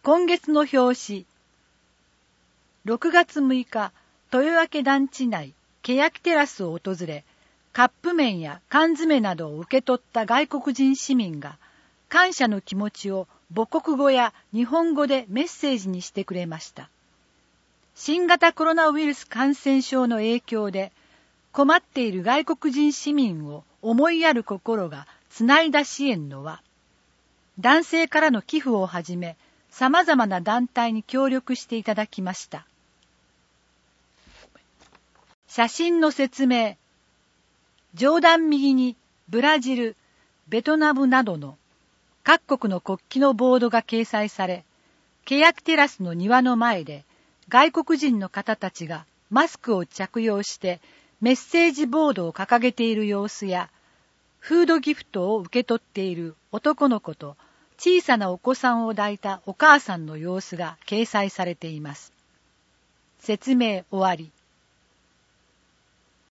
今月の表紙。6月6日、豊明団地内、欅テラスを訪れ、カップ麺や缶詰などを受け取った外国人市民が、感謝の気持ちを母国語や日本語でメッセージにしてくれました。新型コロナウイルス感染症の影響で、困っている外国人市民を思いやる心がつないだ支援の輪。男性からの寄付をはじめ、様々な団体に協力していただきました。写真の説明。上段右にブラジル、ベトナムなどの各国の国旗のボードが掲載され、欅テラスの庭の前で外国人の方たちがマスクを着用してメッセージボードを掲げている様子や、フードギフトを受け取っている男の子と小さなお子さんを抱いたお母さんの様子が掲載されています。説明終わり。